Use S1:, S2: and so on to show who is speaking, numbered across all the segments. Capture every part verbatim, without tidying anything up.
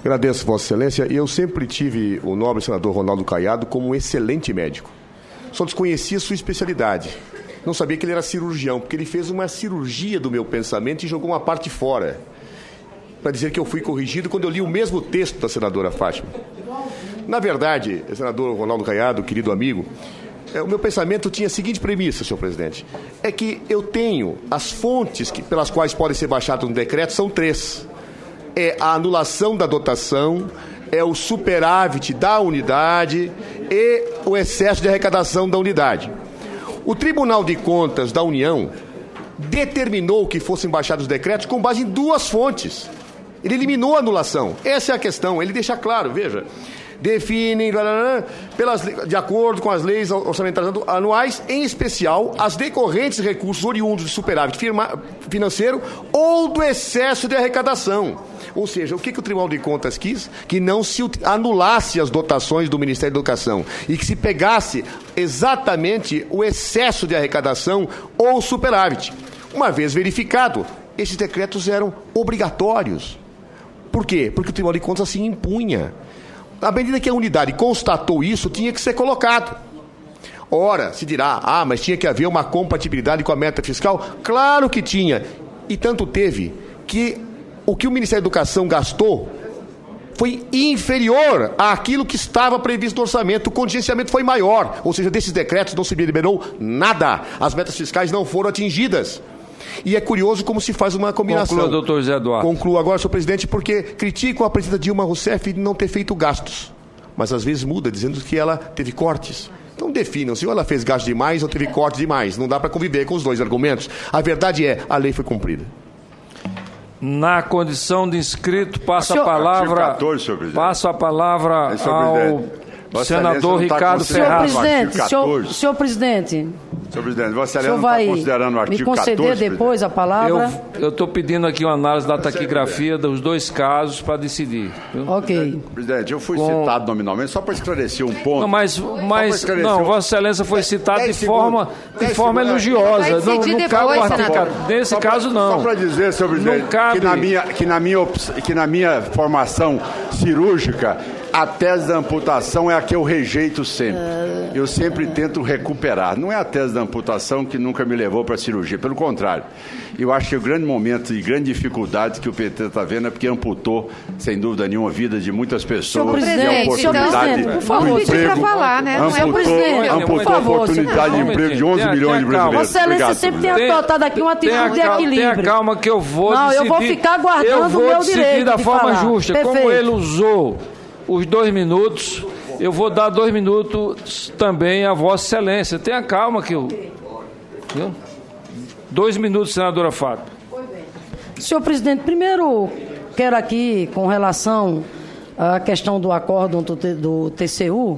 S1: Agradeço, Vossa Excelência. Eu sempre tive o nobre senador Ronaldo Caiado como um excelente médico. Só desconhecia sua especialidade. Não sabia que ele era cirurgião, porque ele fez uma cirurgia do meu pensamento e jogou uma parte fora, para dizer que eu fui corrigido quando eu li o mesmo texto da senadora Fátima. Na verdade, senador Ronaldo Caiado, querido amigo, o meu pensamento tinha a seguinte premissa, senhor presidente, é que eu tenho as fontes que, pelas quais podem ser baixados no decreto, são três. É a anulação da dotação, é o superávit da unidade e o excesso de arrecadação da unidade. O Tribunal de Contas da União determinou que fossem baixados os decretos com base em duas fontes. Ele eliminou a anulação. Essa é a questão. Ele deixa claro, veja, definem, pelas, de acordo com as leis orçamentárias anuais, em especial as decorrentes recursos oriundos do superávit firma, financeiro ou do excesso de arrecadação. Ou seja, o que, que o Tribunal de Contas quis? Que não se anulasse as dotações do Ministério da Educação e que se pegasse exatamente o excesso de arrecadação ou superávit. Uma vez verificado, esses decretos eram obrigatórios. Por quê? Porque o Tribunal de Contas assim impunha. À medida que a unidade constatou isso, tinha que ser colocado. Ora, se dirá, ah, mas tinha que haver uma compatibilidade com a meta fiscal? Claro que tinha. E tanto teve que o que o Ministério da Educação gastou foi inferior àquilo que estava previsto no orçamento. O contingenciamento foi maior. Ou seja, desses decretos não se liberou nada. As metas fiscais não foram atingidas. E é curioso como se faz uma combinação.
S2: Conclua, doutor José Eduardo.
S1: Concluo agora, senhor presidente, porque criticam a presidenta Dilma Rousseff de não ter feito gastos. Mas às vezes muda, dizendo que ela teve cortes. Então definam, se ela fez gasto demais ou teve corte demais. Não dá para conviver com os dois argumentos. A verdade é, a lei foi cumprida.
S2: Na condição de inscrito, passa senhor, a palavra,
S3: quatorze, senhor presidente.
S2: Passa a palavra é, ao senador Ricardo
S3: tá
S2: Ferraz.
S4: Senhor presidente, senhor, senhor presidente,
S3: senhor presidente, Vossa
S4: Excelência
S3: não está considerando o artigo
S4: me conceder
S3: quatorze,
S4: depois a palavra?
S2: Eu estou pedindo aqui uma análise da taquigrafia dos dois casos para decidir. Viu?
S4: Ok.
S3: Presidente, eu fui
S2: Com...
S3: citado nominalmente só para esclarecer um ponto.
S2: Não, mas, mas não, Vossa Excelência foi citado de forma, de forma elogiosa. Não, não cabe o artigo. Nesse caso, não.
S3: Só para dizer, senhor presidente,
S2: cabe...
S3: que, na minha, que, na minha, que na minha formação cirúrgica, a tese da amputação é a que eu rejeito sempre. Eu sempre tento recuperar. Não é a tese da amputação que nunca me levou para a cirurgia. Pelo contrário. Eu acho que o grande momento e grande dificuldade que o P T está vendo é porque amputou, sem dúvida nenhuma, a vida de muitas pessoas e a oportunidade
S4: por favor,
S3: do emprego.
S5: Falar, né?
S3: Amputou, amputou a oportunidade de emprego de onze milhões de brasileiros.
S4: Vossa Excelência sempre tem adotado aqui uma atitude de equilíbrio.
S2: Tenha calma que eu vou
S4: Não,
S2: decidir.
S4: eu vou ficar guardando o meu direito
S2: da
S4: de
S2: forma
S4: falar.
S2: justa.
S4: Perfeito.
S2: Como ele usou os dois minutos, eu vou dar dois minutos também a Vossa Excelência. Tenha calma que eu... Viu? Dois minutos, senadora Fábio.
S4: Senhor presidente, primeiro quero aqui, com relação à questão do acórdão do, do T C U,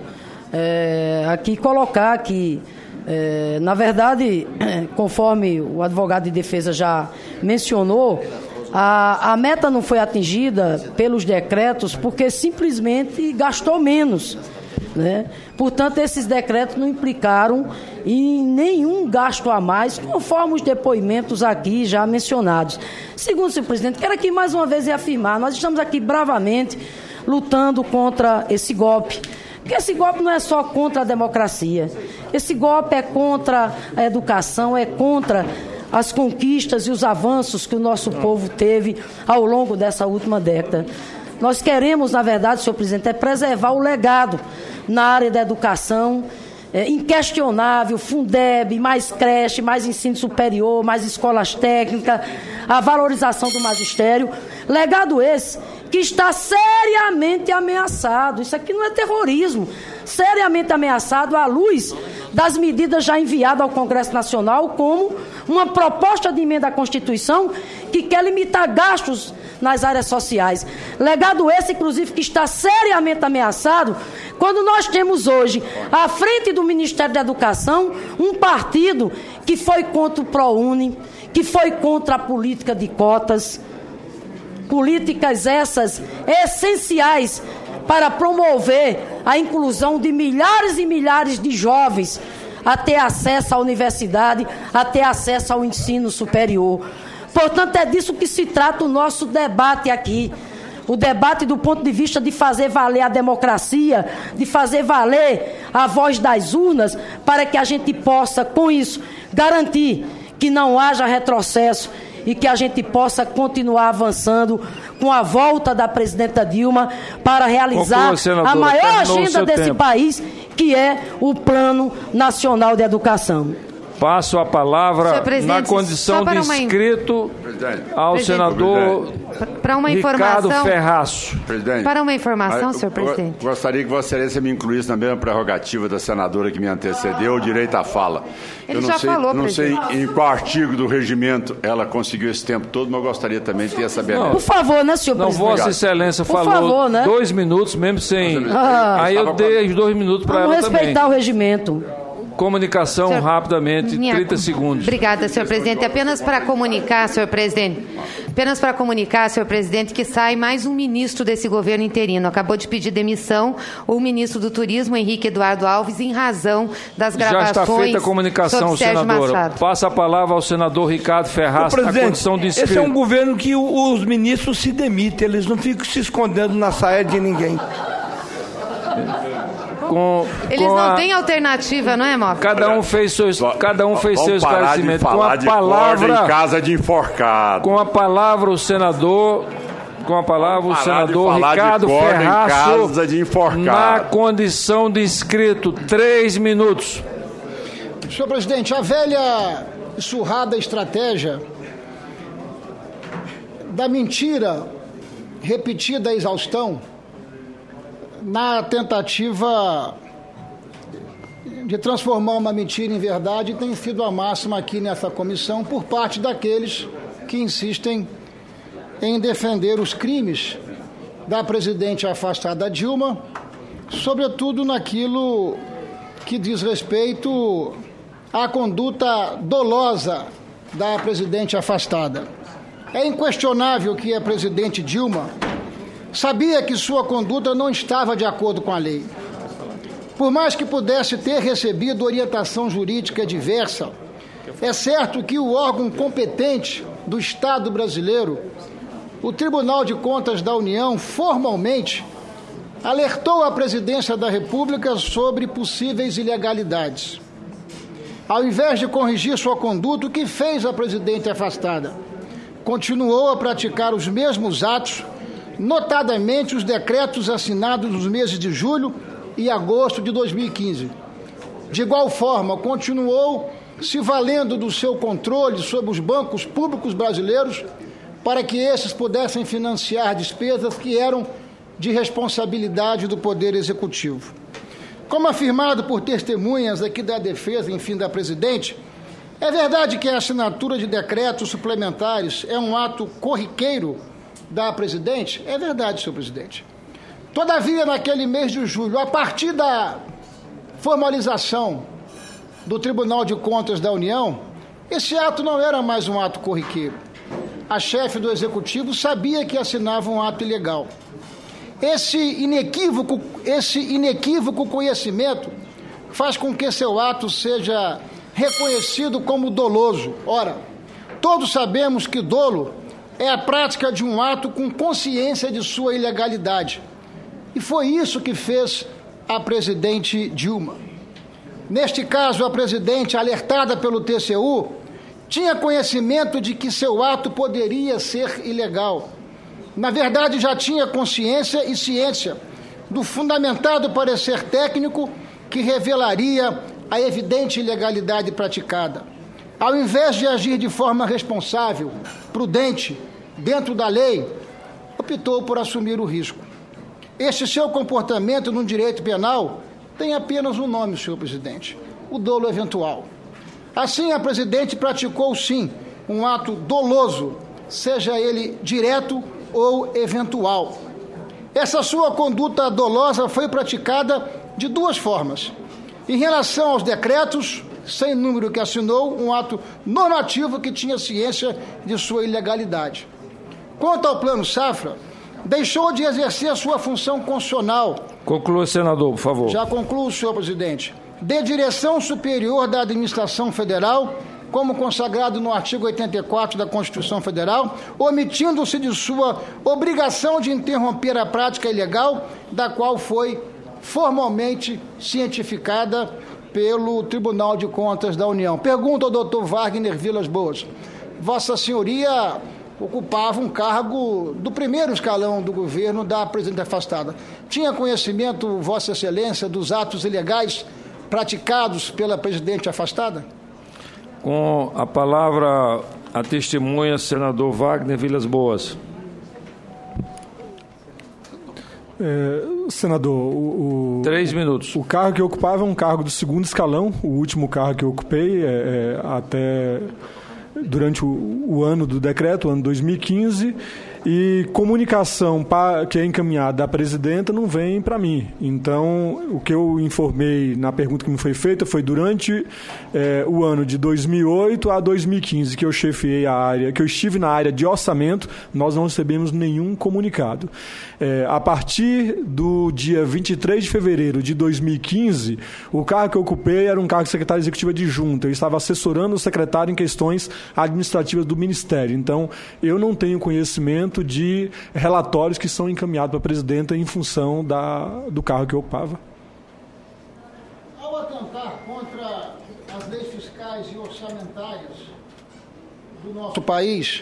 S4: é, aqui colocar que, é, na verdade, conforme o advogado de defesa já mencionou, a, a meta não foi atingida pelos decretos porque simplesmente gastou menos, né? Portanto, esses decretos não implicaram em nenhum gasto a mais, conforme os depoimentos aqui já mencionados. Segundo, senhor presidente, quero aqui mais uma vez reafirmar, nós estamos aqui bravamente lutando contra esse golpe. Porque esse golpe não é só contra a democracia. Esse golpe é contra a educação, é contra as conquistas e os avanços que o nosso povo teve ao longo dessa última década. Nós queremos, na verdade, senhor presidente, é preservar o legado na área da educação, é inquestionável, Fundeb, mais creche, mais ensino superior, mais escolas técnicas, a valorização do magistério. Legado esse que está seriamente ameaçado. Isso aqui não é terrorismo. Seriamente ameaçado à luz das medidas já enviadas ao Congresso Nacional como uma proposta de emenda à Constituição que quer limitar gastos nas áreas sociais. Legado esse, inclusive, que está seriamente ameaçado quando nós temos hoje, à frente do Ministério da Educação, um partido que foi contra o ProUni, que foi contra a política de cotas, políticas essas essenciais para promover a inclusão de milhares e milhares de jovens a ter acesso à universidade, a ter acesso ao ensino superior. Portanto, é disso que se trata o nosso debate aqui. o debate do ponto de vista de fazer valer a democracia, de fazer valer a voz das urnas, para que a gente possa, com isso, garantir que não haja retrocesso e que a gente possa continuar avançando com a volta da presidenta Dilma para realizar
S2: Conclua,
S4: a maior agenda desse
S2: tempo.
S4: país, que é o Plano Nacional de Educação.
S2: Passo a palavra na condição de
S5: uma...
S2: inscrito ao
S5: presidente.
S2: senador
S5: para uma
S2: Ricardo
S5: informação,
S2: Ferraço.
S3: Presidente,
S5: para uma informação,
S3: eu,
S5: senhor presidente.
S3: Eu gostaria que Vossa Excelência me incluísse na mesma prerrogativa da senadora que me antecedeu, o direito à fala.
S5: Ele
S3: eu não
S5: já
S3: sei,
S5: falou,
S3: não sei
S5: presidente.
S3: em qual artigo do regimento ela conseguiu esse tempo todo, mas eu gostaria também de ter essa benéfica.
S4: Por favor, né, senhor
S2: Não,
S4: presidente?
S2: Vossa Excelência
S4: Por
S2: falou
S4: favor, né?
S2: dois minutos, mesmo sem...
S4: Ah.
S2: Aí eu dei os dois minutos para ela
S4: Vamos
S2: também.
S4: respeitar o regimento.
S2: Comunicação,
S5: Senhor-
S2: rapidamente,
S5: Minha-
S2: trinta segundos.
S5: Obrigada, senhor presidente. Apenas para comunicar, senhor presidente, apenas para comunicar, senhor presidente, que sai mais um ministro desse governo interino. Acabou de pedir demissão o ministro do Turismo, Henrique Eduardo Alves, em razão das gravações.
S2: Já está feita a comunicação,
S5: sobre Sérgio
S2: senadora.
S5: Machado.
S2: Passa a palavra ao senador Ricardo Ferraz, na condição de inscrito.
S6: Esse é um governo que o- os ministros se demitem, eles não ficam se escondendo na saia de ninguém.
S2: Com,
S5: Eles
S2: com
S5: não
S2: a-
S5: têm alternativa, não é, Moca?
S2: Cada um fez seu, cada um fez seu
S3: Vamos parar de
S2: esclarecimento. Com
S3: falar
S2: a
S3: de corda
S2: palavra,
S3: em casa de enforcado.
S2: com a palavra o senador, com a palavra o
S3: Parar de
S2: senador
S3: falar de
S2: Ricardo
S3: corda em
S2: Ferraz,
S3: casa de enforcado.
S2: na condição de inscrito, três minutos.
S7: Senhor presidente, a velha e surrada estratégia da mentira repetida à exaustão na tentativa de transformar uma mentira em verdade tem sido a máxima aqui nessa comissão por parte daqueles que insistem em defender os crimes da presidente afastada Dilma, sobretudo naquilo que diz respeito à conduta dolosa da presidente afastada. É inquestionável que a presidente Dilma sabia que sua conduta não estava de acordo com a lei. Por mais que pudesse ter recebido orientação jurídica diversa, é certo que o órgão competente do Estado brasileiro, o Tribunal de Contas da União, formalmente alertou a Presidência da República sobre possíveis ilegalidades. Ao invés de corrigir sua conduta, o que fez a presidente afastada? Continuou a praticar os mesmos atos, notadamente os decretos assinados nos meses de julho e agosto de dois mil e quinze. De igual forma, continuou se valendo do seu controle sobre os bancos públicos brasileiros para que esses pudessem financiar despesas que eram de responsabilidade do Poder Executivo. Como afirmado por testemunhas aqui da defesa, enfim, da presidente, é verdade que a assinatura de decretos suplementares é um ato corriqueiro da presidente? É verdade, senhor presidente. Todavia, naquele mês de julho, a partir da formalização do Tribunal de Contas da União, esse ato não era mais um ato corriqueiro. A chefe do Executivo sabia que assinava um ato ilegal. Esse inequívoco, esse inequívoco conhecimento faz com que seu ato seja reconhecido como doloso. Ora, todos sabemos que dolo é a prática de um ato com consciência de sua ilegalidade. E foi isso que fez a presidente Dilma. Neste caso, a presidente, alertada pelo T C U, tinha conhecimento de que seu ato poderia ser ilegal. Na verdade, já tinha consciência e ciência do fundamentado parecer técnico que revelaria a evidente ilegalidade praticada. Ao invés de agir de forma responsável, prudente, dentro da lei, optou por assumir o risco. Este seu comportamento no direito penal tem apenas um nome, senhor presidente: o dolo eventual. Assim, a presidente praticou, sim, um ato doloso, seja ele direto ou eventual. Essa sua conduta dolosa foi praticada de duas formas. Em relação aos decretos, sem número que assinou, um ato normativo que tinha ciência de sua ilegalidade. Quanto ao Plano Safra, deixou de exercer a sua função constitucional.
S2: Conclua, senador, por favor.
S7: Já concluo, senhor presidente. De direção superior da administração federal como consagrado no artigo oitenta e quatro da Constituição Federal, omitindo-se de sua obrigação de interromper a prática ilegal, da qual foi formalmente cientificada pelo Tribunal de Contas da União. Pergunta ao doutor Wagner Vilas Boas. Vossa Senhoria ocupava um cargo do primeiro escalão do governo da presidente afastada. Tinha conhecimento, Vossa Excelência, dos atos ilegais praticados pela presidente afastada?
S2: Com a palavra, a testemunha, senador Wagner Vilas Boas.
S8: É, senador, o, o,
S2: Três minutos.
S8: O cargo que eu ocupava é um cargo do segundo escalão, o último cargo que eu ocupei é, é, até durante o, o ano do decreto, o ano dois mil e quinze, e comunicação pra, que é encaminhada da presidenta não vem para mim. Então, o que eu informei na pergunta que me foi feita foi durante é, o ano de dois mil e oito a dois mil e quinze, que eu chefiei a área, que eu estive na área de orçamento, nós não recebemos nenhum comunicado. É, a partir do dia vinte e três de fevereiro de dois mil e quinze, o cargo que eu ocupei era um cargo de secretário executivo adjunto. Eu estava assessorando o secretário em questões administrativas do Ministério. Então, eu não tenho conhecimento de relatórios que são encaminhados para a presidenta em função da, do cargo que eu ocupava.
S7: Ao atentar contra as leis fiscais e orçamentárias do nosso país,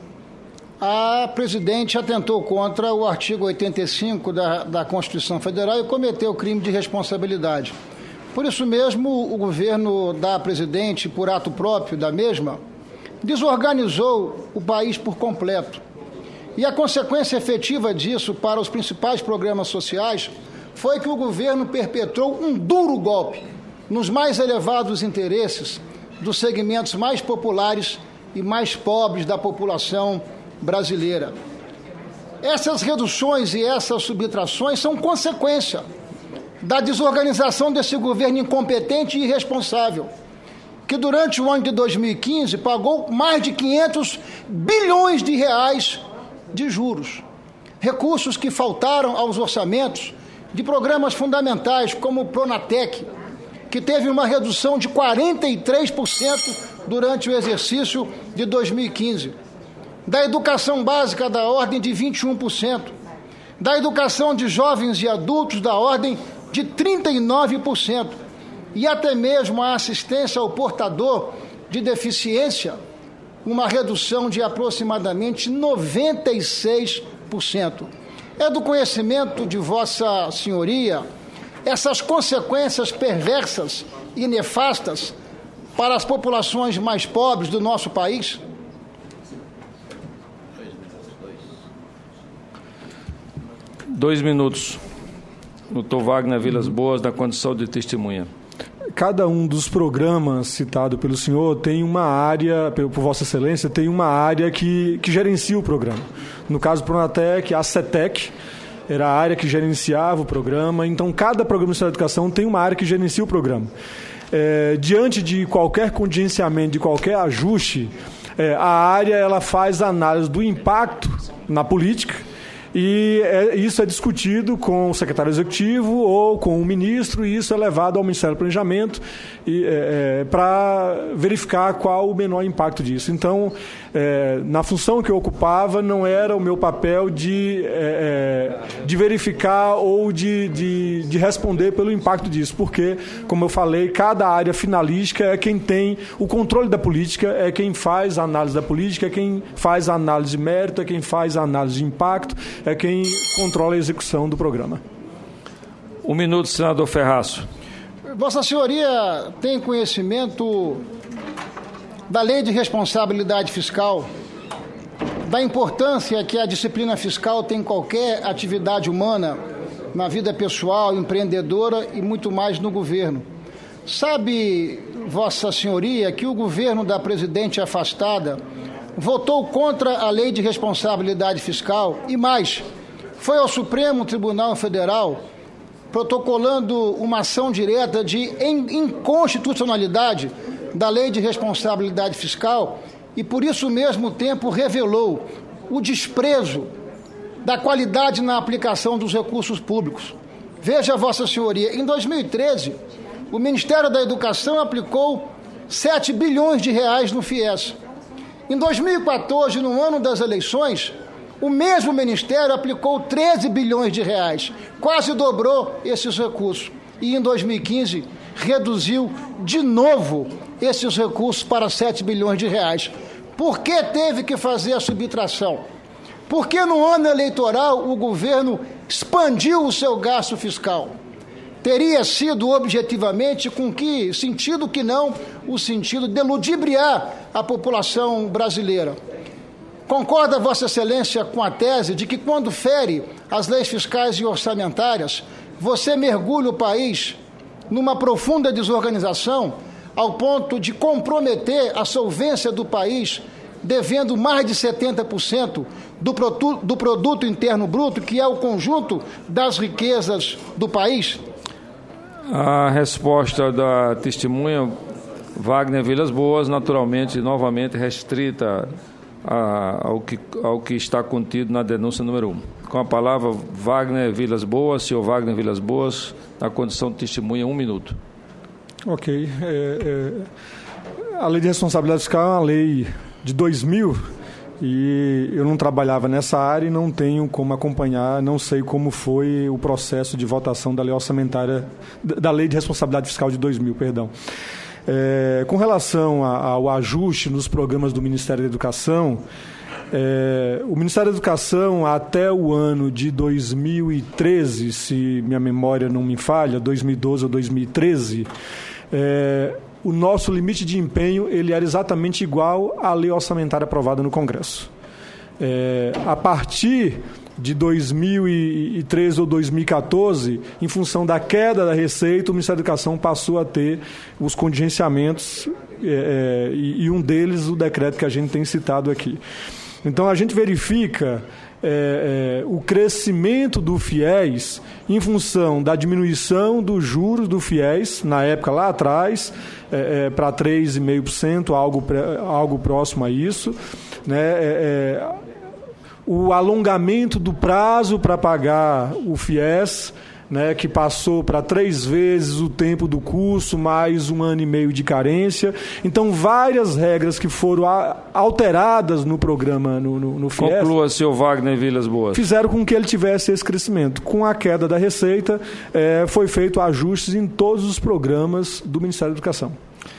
S7: a presidente atentou contra o artigo oitenta e cinco da, da Constituição Federal e cometeu crime de responsabilidade. Por isso mesmo, o governo da presidente, por ato próprio da mesma, desorganizou o país por completo. E a consequência efetiva disso para os principais programas sociais foi que o governo perpetrou um duro golpe nos mais elevados interesses dos segmentos mais populares e mais pobres da população brasileira. Essas reduções e essas subtrações são consequência da desorganização desse governo incompetente e irresponsável, que durante o ano de dois mil e quinze pagou mais de quinhentos bilhões de reais de juros, recursos que faltaram aos orçamentos de programas fundamentais como o Pronatec, que teve uma redução de quarenta e três por cento durante o exercício de dois mil e quinze, da educação básica da ordem de vinte e um por cento, da educação de jovens e adultos da ordem de trinta e nove por cento, e até mesmo a assistência ao portador de deficiência, uma redução de aproximadamente noventa e seis por cento. É do conhecimento de Vossa Senhoria essas consequências perversas e nefastas para as populações mais pobres do nosso país?
S2: Dois minutos. Doutor Wagner Vilas Boas, da condição de testemunha.
S8: Cada um dos programas citado pelo senhor tem uma área, por Vossa Excelência, tem uma área que, que gerencia o programa. No caso do Pronatec, a CETEC era a área que gerenciava o programa. Então, cada programa de educação tem uma área que gerencia o programa. É, diante de qualquer contingenciamento, de qualquer ajuste, é, a área ela faz a análise do impacto na política. E é, isso é discutido com o secretário executivo ou com o ministro, e isso é levado ao Ministério do Planejamento é, é, para verificar qual o menor impacto disso. Então, é, na função que eu ocupava, não era o meu papel de, é, de verificar ou de, de, de responder pelo impacto disso, porque, como eu falei, cada área finalística é quem tem o controle da política, é quem faz a análise da política, é quem faz a análise de mérito, é quem faz a análise de impacto, é quem controla a execução do programa.
S2: Um minuto, senador Ferraço.
S7: Vossa Senhoria tem conhecimento da Lei de Responsabilidade Fiscal, da importância que a disciplina fiscal tem em qualquer atividade humana, na vida pessoal, empreendedora e muito mais no governo. Sabe, Vossa Senhoria, que o governo da presidente afastada votou contra a Lei de Responsabilidade Fiscal e mais, foi ao Supremo Tribunal Federal protocolando uma ação direta de inconstitucionalidade da Lei de Responsabilidade Fiscal e, por isso mesmo tempo, revelou o desprezo da qualidade na aplicação dos recursos públicos. Veja, Vossa Senhoria, em dois mil e treze, o Ministério da Educação aplicou sete bilhões de reais no FIES. Em dois mil e quatorze, no ano das eleições, o mesmo Ministério aplicou treze bilhões de reais, quase dobrou esses recursos. E em dois mil e quinze, reduziu de novo esses recursos para sete bilhões de reais. Por que teve que fazer a subtração? Porque no ano eleitoral o governo expandiu o seu gasto fiscal. Teria sido objetivamente, com que sentido que não, o sentido de ludibriar a população brasileira. Concorda Vossa Excelência com a tese de que quando fere as leis fiscais e orçamentárias, você mergulha o país numa profunda desorganização ao ponto de comprometer a solvência do país, devendo mais de setenta por cento do produto, do produto interno bruto, que é o conjunto das riquezas do país?
S2: A resposta da testemunha Wagner Vilas Boas, naturalmente, novamente restrita a, ao, que, ao que está contido na denúncia número um. Com a palavra, Wagner Vilas Boas, senhor Wagner Vilas Boas, na condição de testemunha, um minuto.
S8: Ok. É, é, a Lei de Responsabilidade Fiscal é uma lei de dois mil e eu não trabalhava nessa área e não tenho como acompanhar, não sei como foi o processo de votação da lei orçamentária, da Lei de Responsabilidade Fiscal de dois mil, perdão. É, com relação a, ao ajuste nos programas do Ministério da Educação, é, o Ministério da Educação, até o ano de dois mil e treze, se minha memória não me falha, dois mil e doze ou dois mil e treze, é, o nosso limite de empenho ele era exatamente igual à lei orçamentária aprovada no Congresso. É, a partir de dois mil e treze ou dois mil e quatorze, em função da queda da receita, o Ministério da Educação passou a ter os contingenciamentos é, e, e um deles o decreto que a gente tem citado aqui. Então, a gente verifica é, é, o crescimento do FIES em função da diminuição dos juros do FIES, na época lá atrás, é, é, para três vírgula cinco por cento, algo, algo próximo a isso, né? É, é, o alongamento do prazo para pagar o FIES, né, que passou para três vezes o tempo do curso, mais um ano e meio de carência. Então, várias regras que foram a, alteradas no programa, no, no, no FIES...
S2: Conclua, senhor Wagner Vilas Boas.
S8: ...fizeram com que ele tivesse esse crescimento. Com a queda da receita, eh, foi feito ajustes em todos os programas do Ministério da Educação.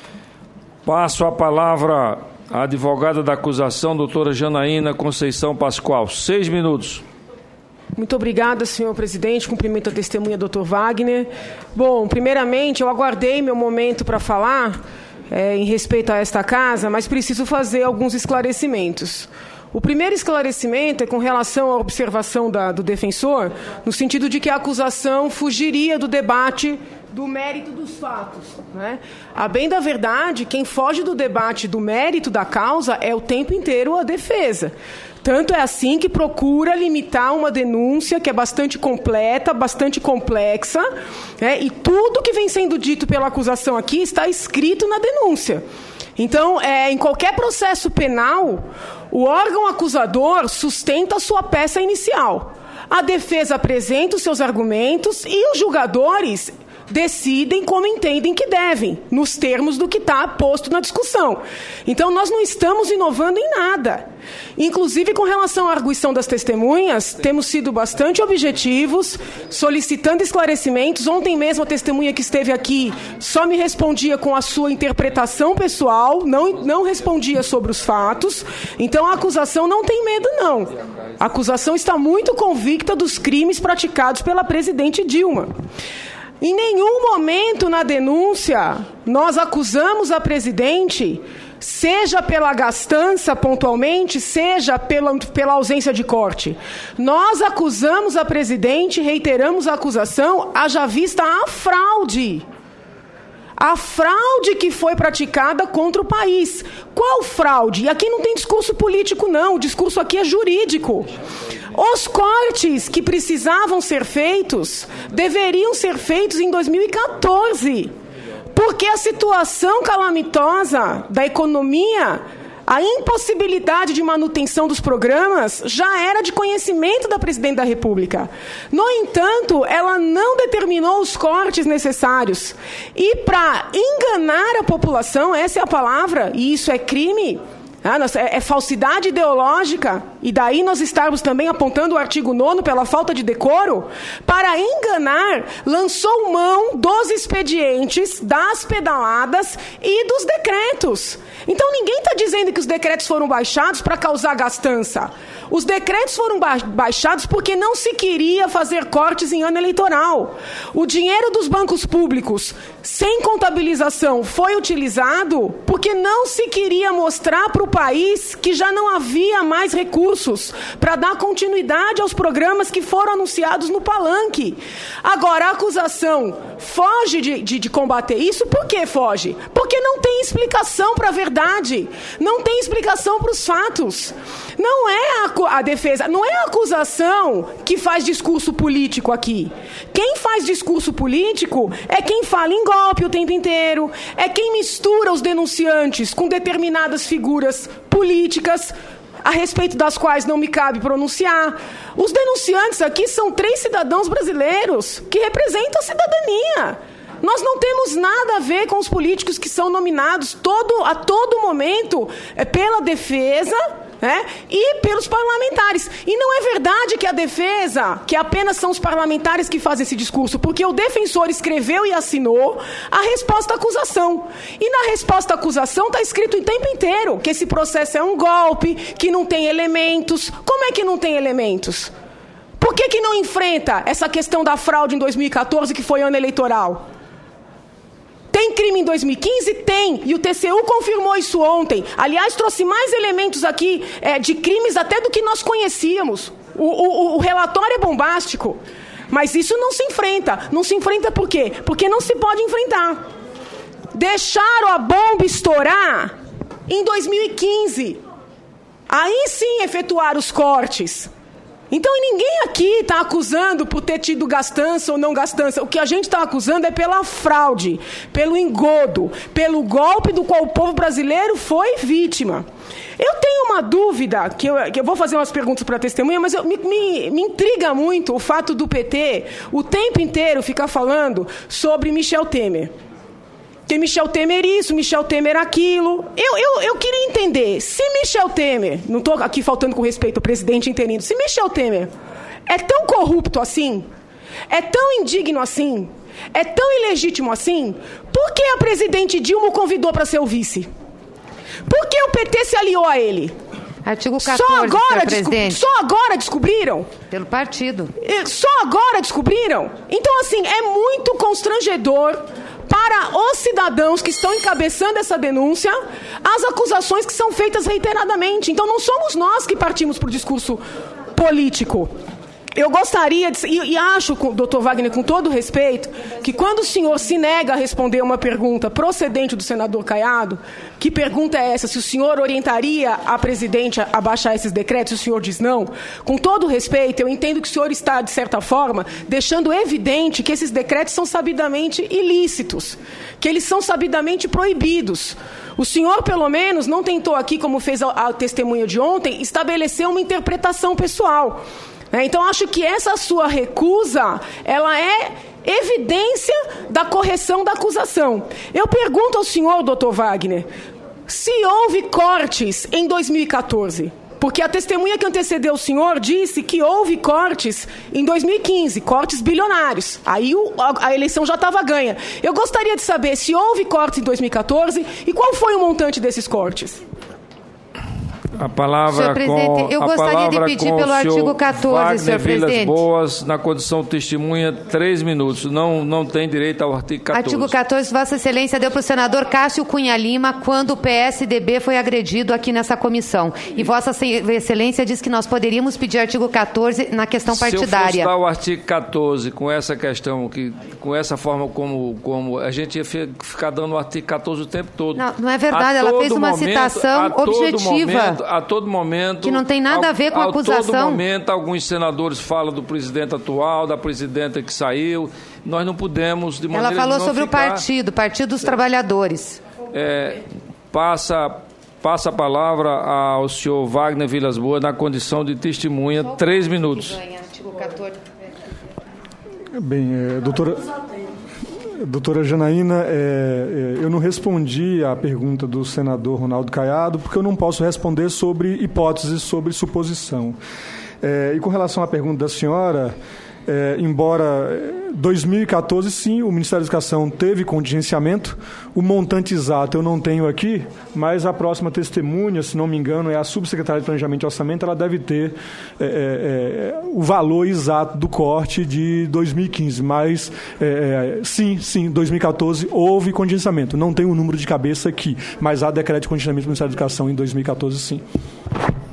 S2: Passo a palavra à advogada da acusação, doutora Janaína Conceição Pascoal. Seis minutos.
S9: Muito obrigada, senhor presidente. Cumprimento a testemunha, doutor Wagner. Bom, primeiramente, eu aguardei meu momento para falar é, em respeito a esta casa, mas preciso fazer alguns esclarecimentos. O primeiro esclarecimento é com relação à observação da, do defensor, no sentido de que a acusação fugiria do debate do mérito dos fatos, né? A bem da verdade, quem foge do debate do mérito da causa é o tempo inteiro a defesa. Tanto é assim que procura limitar uma denúncia que é bastante completa, bastante complexa, né? E tudo que vem sendo dito pela acusação aqui está escrito na denúncia. Então, é, em qualquer processo penal, o órgão acusador sustenta a sua peça inicial. A defesa apresenta os seus argumentos e os julgadores decidem como entendem que devem, nos termos do que está posto na discussão. Então, nós não estamos inovando em nada. Inclusive, com relação à arguição das testemunhas, temos sido bastante objetivos, solicitando esclarecimentos. Ontem mesmo, a testemunha que esteve aqui só me respondia com a sua interpretação pessoal, não, não respondia sobre os fatos. Então, a acusação não tem medo, não. A acusação está muito convicta dos crimes praticados pela presidente Dilma. Em nenhum momento na denúncia nós acusamos a presidente, seja pela gastança pontualmente, seja pela, pela ausência de corte. Nós acusamos a presidente, reiteramos a acusação, haja vista a fraude. A fraude que foi praticada contra o país. Qual fraude? E aqui não tem discurso político, não. O discurso aqui é jurídico. Os cortes que precisavam ser feitos deveriam ser feitos em dois mil e quatorze. Porque a situação calamitosa da economia A impossibilidade de manutenção dos programas já era de conhecimento da Presidente da República. No entanto, ela não determinou os cortes necessários. E para enganar a população, essa é a palavra, e isso é crime, é falsidade ideológica, e daí nós estarmos também apontando o artigo nono pela falta de decoro, para enganar, lançou mão dos expedientes, das pedaladas e dos decretos. Então ninguém está dizendo que os decretos foram baixados para causar gastança. Os decretos foram ba- baixados porque não se queria fazer cortes em ano eleitoral. O dinheiro dos bancos públicos, sem contabilização, foi utilizado porque não se queria mostrar para o país que já não havia mais recursos para dar continuidade aos programas que foram anunciados no palanque. Agora, a acusação foge de, de, de combater isso. Por que foge? Porque não tem explicação para a verdade, não tem explicação para os fatos. Não é a, a defesa, não é a acusação que faz discurso político aqui. Quem faz discurso político é quem fala em golpe o tempo inteiro, é quem mistura os denunciantes com determinadas figuras políticas a respeito das quais não me cabe pronunciar. Os denunciantes aqui são três cidadãos brasileiros que representam a cidadania. Nós não temos nada a ver com os políticos que são nominados todo, a todo momento é, pela defesa, né, e pelos parlamentares. E não é verdade que a defesa, que apenas são os parlamentares que fazem esse discurso, porque o defensor escreveu e assinou a resposta à acusação. E na resposta à acusação está escrito o tempo inteiro que esse processo é um golpe, que não tem elementos. Como é que não tem elementos? Por que que não enfrenta essa questão da fraude em dois mil e quatorze, que foi ano eleitoral? Tem crime em dois mil e quinze? Tem. E o T C U confirmou isso ontem. Aliás, trouxe mais elementos aqui é, de crimes até do que nós conhecíamos. O, o, o relatório é bombástico. Mas isso não se enfrenta. Não se enfrenta por quê? Porque não se pode enfrentar. Deixaram a bomba estourar em dois mil e quinze. Aí sim efetuaram os cortes. Então ninguém aqui está acusando por ter tido gastança ou não gastança. O que a gente está acusando é pela fraude, pelo engodo, pelo golpe do qual o povo brasileiro foi vítima. Eu tenho uma dúvida, que eu, que eu vou fazer umas perguntas para a testemunha, mas eu, me, me, me intriga muito o fato do P T o tempo inteiro ficar falando sobre Michel Temer. Tem Michel Temer isso, Michel Temer aquilo. Eu, eu, eu queria entender, se Michel Temer, não estou aqui faltando com respeito ao presidente interino, se Michel Temer é tão corrupto assim, é tão indigno assim, é tão ilegítimo assim, por que a presidente Dilma o convidou para ser o vice? Por que o P T se aliou a ele?
S5: Artigo quatorze,
S9: só agora,
S5: presidente.
S9: Só agora descobriram?
S5: Pelo partido.
S9: Só agora descobriram? Então, assim, é muito constrangedor para os cidadãos que estão encabeçando essa denúncia, as acusações que são feitas reiteradamente. Então, não somos nós que partimos para o discurso político. Eu gostaria, de, e, e acho, doutor Wagner, com todo respeito, que quando o senhor se nega a responder uma pergunta procedente do senador Caiado, que pergunta é essa, se o senhor orientaria a presidente a, a baixar esses decretos, e o senhor diz não, com todo respeito, eu entendo que o senhor está, de certa forma, deixando evidente que esses decretos são sabidamente ilícitos, que eles são sabidamente proibidos. O senhor, pelo menos, não tentou aqui, como fez a, a testemunha de ontem, estabelecer uma interpretação pessoal. Então, acho que essa sua recusa, ela é evidência da correção da acusação. Eu pergunto ao senhor, doutor Wagner, se houve cortes em dois mil e quatorze, porque a testemunha que antecedeu o senhor disse que houve cortes em dois mil e quinze, cortes bilionários. Aí o, a, a eleição já estava ganha. Eu gostaria de saber se houve cortes em dois mil e quatorze e qual foi o montante desses cortes.
S2: A palavra
S5: senhor presidente,
S2: com,
S5: eu
S2: a
S5: gostaria de pedir pelo artigo quatorze,
S2: Wagner
S5: senhor
S2: Vilas
S5: presidente.
S2: Boas, na condição de testemunha, três minutos. Não, não tem direito ao artigo quatorze.
S5: Artigo quatorze, Vossa Excelência deu para o senador Cássio Cunha Lima quando o P S D B foi agredido aqui nessa comissão. E Vossa Excelência disse que nós poderíamos pedir artigo quatorze na questão partidária.
S2: Se eu fosse dar o artigo quatorze com essa questão, que, com essa forma como, como a gente ia ficar dando o artigo quatorze o tempo todo.
S5: Não, não é verdade, ela fez uma
S2: momento,
S5: citação objetiva.
S2: Momento, a todo momento...
S5: Que não tem nada a ver com a acusação.
S2: A todo momento, alguns senadores falam do presidente atual, da presidenta que saiu. Nós não podemos, de maneira
S5: Ela falou
S2: não
S5: sobre
S2: ficar,
S5: o partido, Partido dos Trabalhadores.
S2: É, passa Passa a palavra ao senhor Wagner Vilas Boas na condição de testemunha, três minutos.
S8: Bem, é, doutora, doutora Janaína, é, é, eu não respondi à pergunta do senador Ronaldo Caiado porque eu não posso responder sobre hipóteses, sobre suposição. É, e com relação à pergunta da senhora, é, embora dois mil e quatorze, sim, o Ministério da Educação teve contingenciamento, o montante exato eu não tenho aqui, mas a próxima testemunha, se não me engano, é a subsecretária de Planejamento e Orçamento, ela deve ter é, é, o valor exato do corte de dois mil e quinze, mas é, sim, sim, dois mil e quatorze houve contingenciamento, não tenho o número de cabeça aqui, mas há decreto de contingenciamento do Ministério da Educação em dois mil e quatorze, sim.